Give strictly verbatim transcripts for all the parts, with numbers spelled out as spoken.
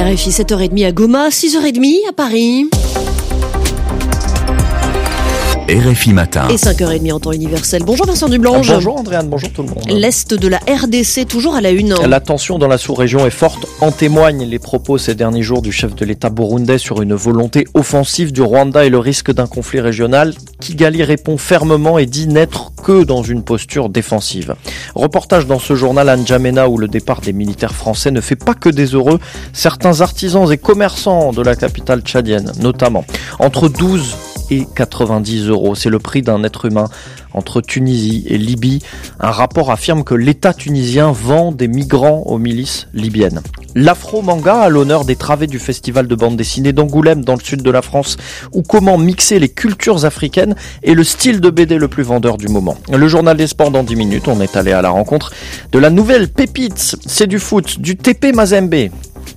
R F I sept heures trente à Goma, six heures trente à Paris. R F I Matin. Et cinq heures trente en temps universel. Bonjour Vincent Dublange. Bonjour Andréane, bonjour tout le monde. L'Est de la R D C, toujours à la une. La tension dans la sous-région est forte. En témoignent les propos ces derniers jours du chef de l'État burundais sur une volonté offensive du Rwanda et le risque d'un conflit régional. Kigali répond fermement et dit n'être que dans une posture défensive. Reportage dans ce journal à N'Djamena où le départ des militaires français ne fait pas que des heureux. Certains artisans et commerçants de la capitale tchadienne, notamment, entre douze et quatre-vingt-dix euros. C'est le prix d'un être humain entre Tunisie et Libye. Un rapport affirme que l'État tunisien vend des migrants aux milices libyennes. L'afro-manga à l'honneur des travées du festival de bande dessinée d'Angoulême dans le sud de la France, où comment mixer les cultures africaines et le style de B D le plus vendeur du moment. Le journal des sports dans dix minutes, on est allé à la rencontre de la nouvelle pépite. C'est du foot, du T P Mazembe.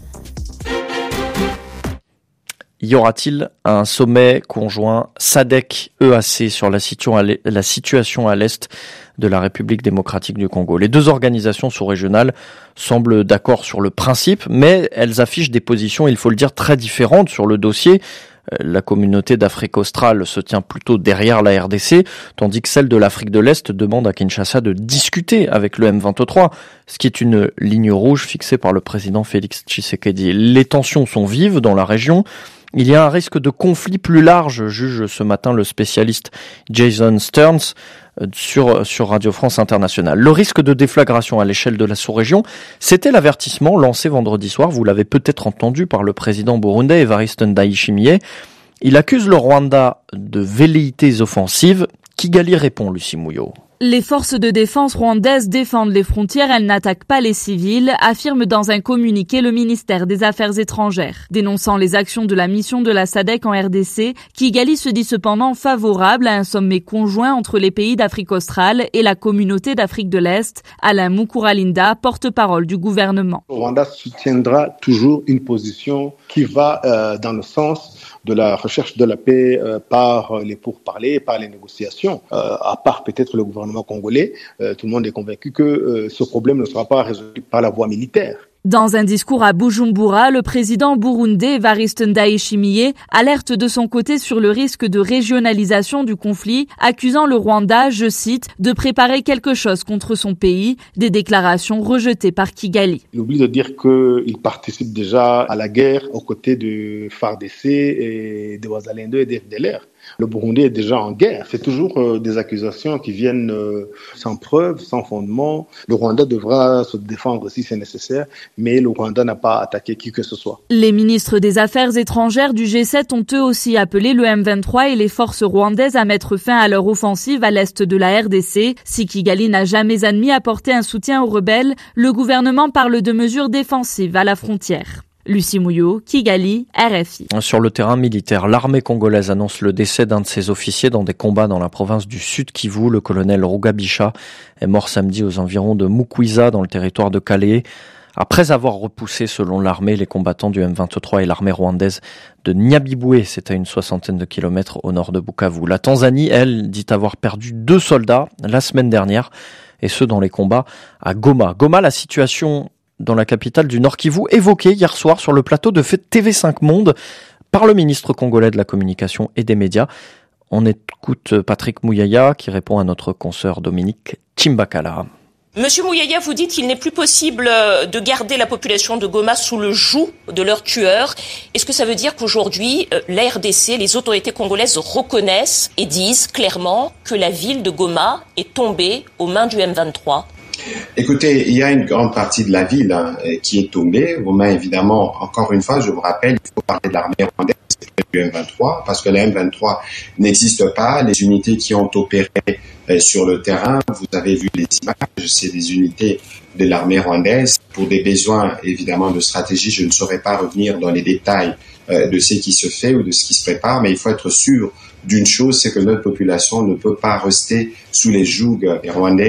Y aura-t-il un sommet conjoint SADC-E A C sur la situation à l'est de la République démocratique du Congo? Les deux organisations sous-régionales semblent d'accord sur le principe, mais elles affichent des positions, il faut le dire, très différentes sur le dossier. La communauté d'Afrique australe se tient plutôt derrière la R D C, tandis que celle de l'Afrique de l'Est demande à Kinshasa de discuter avec le M vingt-trois, ce qui est une ligne rouge fixée par le président Félix Tshisekedi. Les tensions sont vives dans la région. Il y a un risque de conflit plus large, juge ce matin le spécialiste Jason Stearns sur, sur Radio France Internationale. Le risque de déflagration à l'échelle de la sous-région, c'était l'avertissement lancé vendredi soir, vous l'avez peut-être entendu, par le président burundais Evariste Ndayishimiye. Il accuse le Rwanda de velléités offensives. Kigali répond, Lucie Mouillot. Les forces de défense rwandaises défendent les frontières, elles n'attaquent pas les civils, affirme dans un communiqué le ministère des Affaires étrangères. Dénonçant les actions de la mission de la SADC en R D C, Kigali se dit cependant favorable à un sommet conjoint entre les pays d'Afrique australe et la communauté d'Afrique de l'Est. Alain Mukuralinda, porte-parole du gouvernement. Le Rwanda soutiendra toujours une position qui va euh, dans le sens de la recherche de la paix euh, par les pourparlers, par les négociations, euh, à part peut-être le gouvernement congolais. Euh, tout le monde est convaincu que euh, ce problème ne sera pas résolu par la voie militaire. Dans un discours à Bujumbura, le président burundais Evariste Ndayishimiye alerte de son côté sur le risque de régionalisation du conflit, accusant le Rwanda, je cite, de préparer quelque chose contre son pays, des déclarations rejetées par Kigali. Il oublie de dire qu'il participe déjà à la guerre aux côtés de F A R D C et de Wazalendo et de F D L R. Le Burundi est déjà en guerre. C'est toujours euh, des accusations qui viennent euh, sans preuve, sans fondement. Le Rwanda devra se défendre si c'est nécessaire, mais le Rwanda n'a pas attaqué qui que ce soit. Les ministres des Affaires étrangères du G sept ont eux aussi appelé le M vingt-trois et les forces rwandaises à mettre fin à leur offensive à l'est de la R D C. Si Kigali n'a jamais admis apporter un soutien aux rebelles, le gouvernement parle de mesures défensives à la frontière. Lucie Mouillot, Kigali, R F I. Sur le terrain militaire, l'armée congolaise annonce le décès d'un de ses officiers dans des combats dans la province du Sud Kivu. Le colonel Rugabisha est mort samedi aux environs de Mukwiza dans le territoire de Calais. Après avoir repoussé, selon l'armée, les combattants du M vingt-trois et l'armée rwandaise de Nyabibwe, c'est à une soixantaine de kilomètres au nord de Bukavu. La Tanzanie, elle, dit avoir perdu deux soldats la semaine dernière, et ce dans les combats à Goma. Goma, la situation dans la capitale du Nord Kivu, évoquée hier soir sur le plateau de T V cinq Monde par le ministre congolais de la Communication et des Médias. On écoute Patrick Mouyaya qui répond à notre consoeur Dominique Chimbakala. Monsieur Mouyaya, vous dites qu'il n'est plus possible de garder la population de Goma sous le joug de leurs tueurs. Est-ce que ça veut dire qu'aujourd'hui, la R D C, les autorités congolaises reconnaissent et disent clairement que la ville de Goma est tombée aux mains du M vingt-trois ? Écoutez, il y a une grande partie de la ville hein, qui est tombée. Aux mains, évidemment, encore une fois, je vous rappelle, il faut parler de l'armée rwandaise du M vingt-trois, parce que la M vingt-trois n'existe pas. Les unités qui ont opéré euh, sur le terrain, vous avez vu les images, c'est des unités de l'armée rwandaise. Pour des besoins, évidemment, de stratégie, je ne saurais pas revenir dans les détails euh, de ce qui se fait ou de ce qui se prépare, mais il faut être sûr d'une chose, c'est que notre population ne peut pas rester sous les jougs rwandais.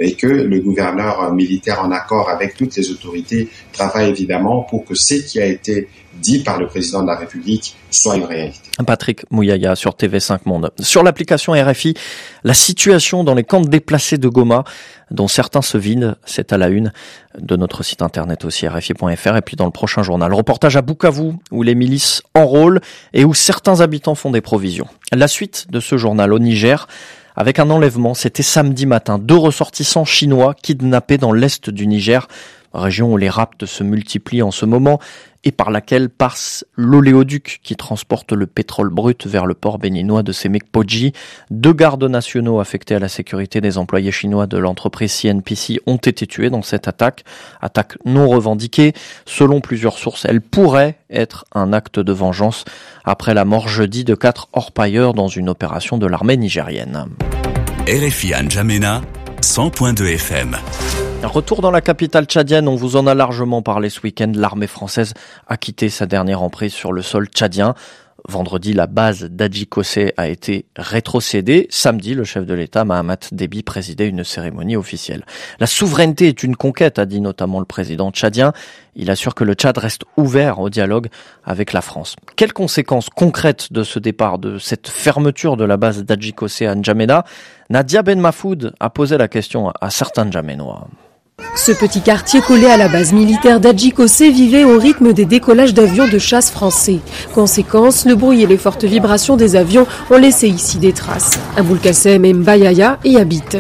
et que le gouverneur militaire, en accord avec toutes les autorités, travaille évidemment pour que ce qui a été dit par le président de la République soit une réalité. Patrick Mouyaya sur T V cinq Monde. Sur l'application R F I, la situation dans les camps de déplacés de Goma, dont certains se vident, c'est à la une de notre site internet aussi, R F I point F R, et puis dans le prochain journal. Reportage à Bukavu, où les milices enrôlent et où certains habitants font des provisions. La suite de ce journal au Niger, avec un enlèvement, c'était samedi matin. Deux ressortissants chinois kidnappés dans l'est du Niger, région où les rapts se multiplient en ce moment et par laquelle passe l'oléoduc qui transporte le pétrole brut vers le port béninois de Semekpoji. Deux gardes nationaux affectés à la sécurité des employés chinois de l'entreprise C N P C ont été tués dans cette attaque. Attaque non revendiquée. Selon plusieurs sources, elle pourrait être un acte de vengeance après la mort jeudi de quatre orpailleurs dans une opération de l'armée nigérienne. R F I à N'Djamena, cent point deux F M. Retour dans la capitale tchadienne, on vous en a largement parlé ce week-end. L'armée française a quitté sa dernière emprise sur le sol tchadien. Vendredi, la base d'Adjikosé a été rétrocédée. Samedi, le chef de l'État, Mahamat Déby, présidait une cérémonie officielle. La souveraineté est une conquête, a dit notamment le président tchadien. Il assure que le Tchad reste ouvert au dialogue avec la France. Quelles conséquences concrètes de ce départ, de cette fermeture de la base d'Adjikosé à N'Djamena? Nadia Ben Mafoud a posé la question à certains N'Djaménois. Ce petit quartier collé à la base militaire d'Adjikosé vivait au rythme des décollages d'avions de chasse français. Conséquence, le bruit et les fortes vibrations des avions ont laissé ici des traces. Aboul Kassem et Mbayaya y habitent.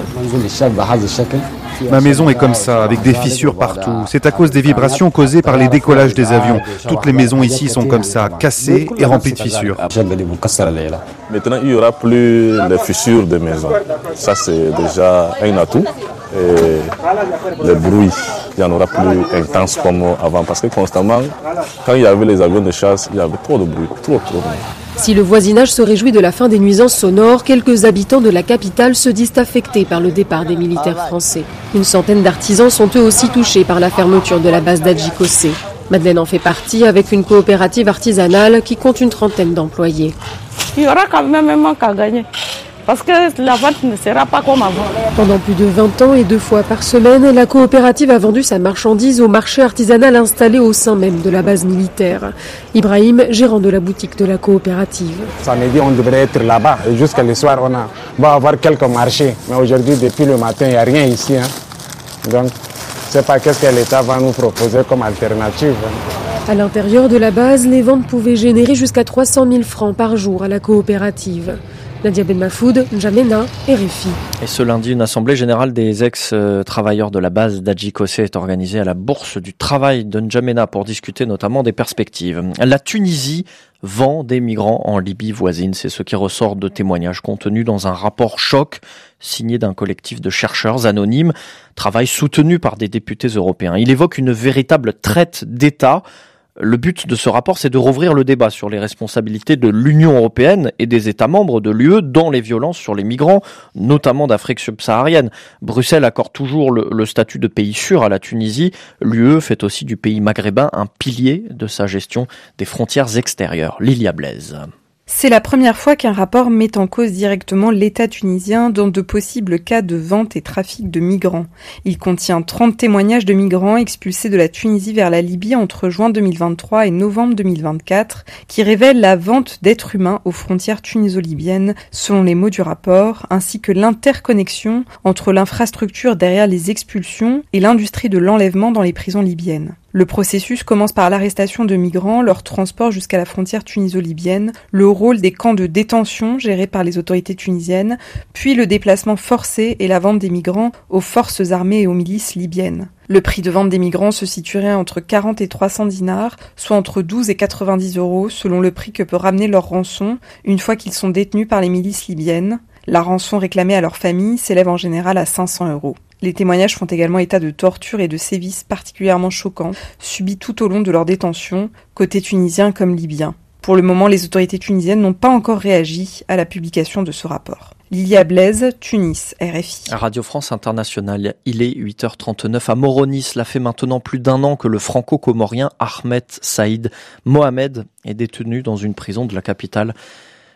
Ma maison est comme ça, avec des fissures partout. C'est à cause des vibrations causées par les décollages des avions. Toutes les maisons ici sont comme ça, cassées et remplies de fissures. Maintenant, il n'y aura plus de fissures de maisons. Ça, c'est déjà un atout. Et le bruit, il n'y en aura plus intense comme avant. Parce que constamment, quand il y avait les avions de chasse, il y avait trop de bruit, trop, trop de bruit. Si le voisinage se réjouit de la fin des nuisances sonores, quelques habitants de la capitale se disent affectés par le départ des militaires français. Une centaine d'artisans sont eux aussi touchés par la fermeture de la base d'Adjikosé. Madeleine en fait partie avec une coopérative artisanale qui compte une trentaine d'employés. Il y aura quand même un manque à gagner. Parce que la vente ne sera pas comme avant. Pendant plus de vingt ans et deux fois par semaine, la coopérative a vendu sa marchandise au marché artisanal installé au sein même de la base militaire. Ibrahim, gérant de la boutique de la coopérative. Samedi, on devrait être là-bas. Et jusqu'à le soir, on, a, on va avoir quelques marchés. Mais aujourd'hui, depuis le matin, il n'y a rien ici. Hein. Donc, je ne sais pas qu'est-ce que l'État va nous proposer comme alternative. À l'intérieur de la base, les ventes pouvaient générer jusqu'à trois cent mille francs par jour à la coopérative. Nadia Ben Mafoud, N'Djamena, R F I. Et ce lundi, une assemblée générale des ex-travailleurs de la base d'Adjikosé est organisée à la Bourse du Travail de N'Djamena pour discuter notamment des perspectives. La Tunisie vend des migrants en Libye voisine. C'est ce qui ressort de témoignages contenus dans un rapport choc signé d'un collectif de chercheurs anonymes, travail soutenu par des députés européens. Il évoque une véritable traite d'État. Le but de ce rapport, c'est de rouvrir le débat sur les responsabilités de l'Union européenne et des États membres de l'U E dans les violences sur les migrants, notamment d'Afrique subsaharienne. Bruxelles accorde toujours le, le statut de pays sûr à la Tunisie. L'U E fait aussi du pays maghrébin un pilier de sa gestion des frontières extérieures. Lilia Blaise. C'est la première fois qu'un rapport met en cause directement l'État tunisien dans de possibles cas de vente et trafic de migrants. Il contient trente témoignages de migrants expulsés de la Tunisie vers la Libye entre juin deux mille vingt-trois et novembre deux mille vingt-quatre, qui révèlent la vente d'êtres humains aux frontières tuniso-libyennes, selon les mots du rapport, ainsi que l'interconnexion entre l'infrastructure derrière les expulsions et l'industrie de l'enlèvement dans les prisons libyennes. Le processus commence par l'arrestation de migrants, leur transport jusqu'à la frontière tuniso-libyenne, le rôle des camps de détention gérés par les autorités tunisiennes, puis le déplacement forcé et la vente des migrants aux forces armées et aux milices libyennes. Le prix de vente des migrants se situerait entre quarante et trois cents dinars, soit entre douze et quatre-vingt-dix euros, selon le prix que peut ramener leur rançon une fois qu'ils sont détenus par les milices libyennes. La rançon réclamée à leur famille s'élève en général à cinq cents euros. Les témoignages font également état de tortures et de sévices particulièrement choquants, subis tout au long de leur détention, côté tunisien comme libyen. Pour le moment, les autorités tunisiennes n'ont pas encore réagi à la publication de ce rapport. Lilia Blaise, Tunis, R F I. Radio France Internationale, il est huit heures trente-neuf à Moroni. Cela fait maintenant plus d'un an que le franco-comorien Ahmed Saïd Mohamed est détenu dans une prison de la capitale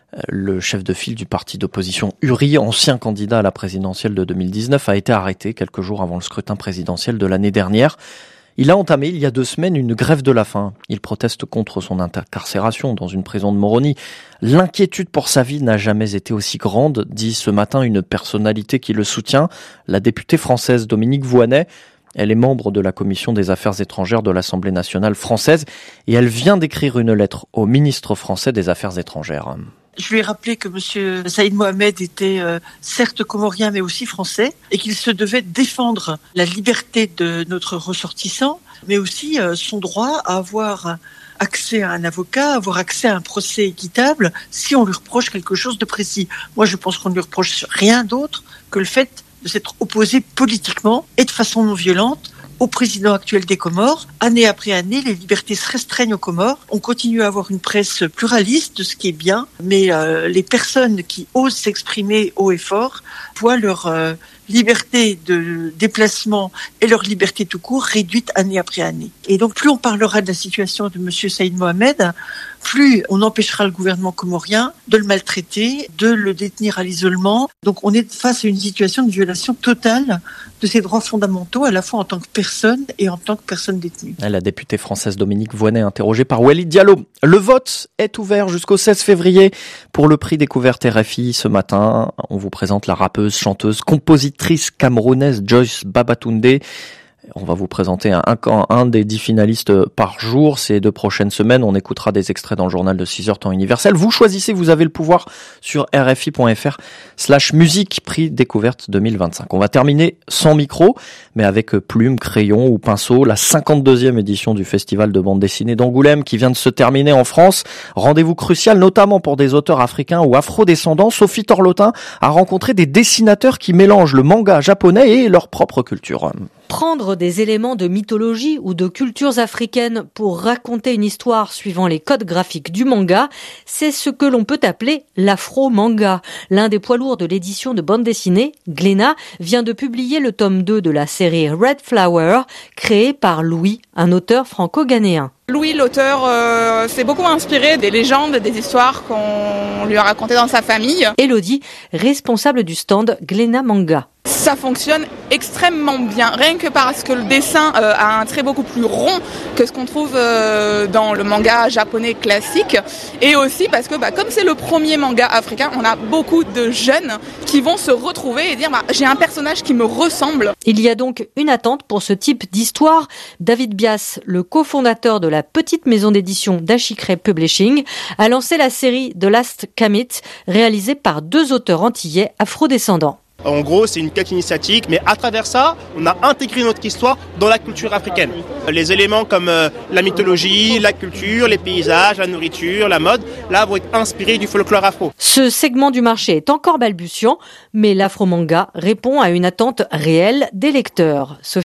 Le chef de file du parti d'opposition Uri, ancien candidat à la présidentielle de deux mille dix-neuf, a été arrêté quelques jours avant le scrutin présidentiel de l'année dernière. Il a entamé il y a deux semaines une grève de la faim. Il proteste contre son incarcération dans une prison de Moroni. L'inquiétude pour sa vie n'a jamais été aussi grande, dit ce matin une personnalité qui le soutient, la députée française Dominique Voynet. Elle est membre de la commission des affaires étrangères de l'Assemblée nationale française et elle vient d'écrire une lettre au ministre français des Affaires étrangères. Je lui ai rappelé que M. Saïd Mohamed était euh, certes comorien mais aussi français et qu'il se devait défendre la liberté de notre ressortissant, mais aussi euh, son droit à avoir accès à un avocat, avoir accès à un procès équitable si on lui reproche quelque chose de précis. Moi, je pense qu'on ne lui reproche rien d'autre que le fait de s'être opposé politiquement et de façon non violente au président actuel des Comores. Année après année, les libertés se restreignent aux Comores. On continue à avoir une presse pluraliste, ce qui est bien, mais euh, les personnes qui osent s'exprimer haut et fort voient leur euh, liberté de déplacement et leur liberté tout court réduite année après année. Et donc, plus on parlera de la situation de M. Saïd Mohamed, plus on empêchera le gouvernement comorien de le maltraiter, de le détenir à l'isolement. Donc, on est face à une situation de violation totale de ses droits fondamentaux, à la fois en tant que personne et en tant que personne détenue. La députée française Dominique Voynet, interrogée par Walid Diallo. Le vote est ouvert jusqu'au seize février pour le prix découverte R F I. Ce matin, on vous présente la rappeuse, chanteuse, compositrice camerounaise Joyce Babatunde. On va vous présenter un, un, un des dix finalistes par jour. Ces deux prochaines semaines, on écoutera des extraits dans le journal de six heures temps universel. Vous choisissez, vous avez le pouvoir sur r f i point f r slash musique, prix découverte deux mille vingt-cinq. On va terminer sans micro, mais avec plume, crayon ou pinceau. La cinquante-deuxième édition du Festival de bande dessinée d'Angoulême qui vient de se terminer en France. Rendez-vous crucial, notamment pour des auteurs africains ou afro-descendants. Sophie Torlotin a rencontré des dessinateurs qui mélangent le manga japonais et leur propre culture. Prendre des éléments de mythologie ou de cultures africaines pour raconter une histoire suivant les codes graphiques du manga, c'est ce que l'on peut appeler l'afro-manga. L'un des poids lourds de l'édition de bande dessinée, Glénat, vient de publier le tome deux de la série Red Flower, créée par Louis, un auteur franco-ghanéen. Louis, l'auteur, euh, s'est beaucoup inspiré des légendes, des histoires qu'on lui a racontées dans sa famille. Élodie, responsable du stand Glénat Manga. Ça fonctionne extrêmement bien, rien que parce que le dessin euh, a un trait beaucoup plus rond que ce qu'on trouve euh, dans le manga japonais classique, et aussi parce que bah, comme c'est le premier manga africain, on a beaucoup de jeunes qui vont se retrouver et dire bah, j'ai un personnage qui me ressemble. Il y a donc une attente pour ce type d'histoire. David Bias, le cofondateur de la petite maison d'édition Dashikre Publishing, a lancé la série The Last Kamit, réalisée par deux auteurs antillais afrodescendants. En gros, c'est une quête initiatique, mais à travers ça, on a intégré notre histoire dans la culture africaine. Les éléments comme euh, la mythologie, la culture, les paysages, la nourriture, la mode, là, vont être inspirés du folklore afro. Ce segment du marché est encore balbutiant, mais l'afro-manga répond à une attente réelle des lecteurs. Sophie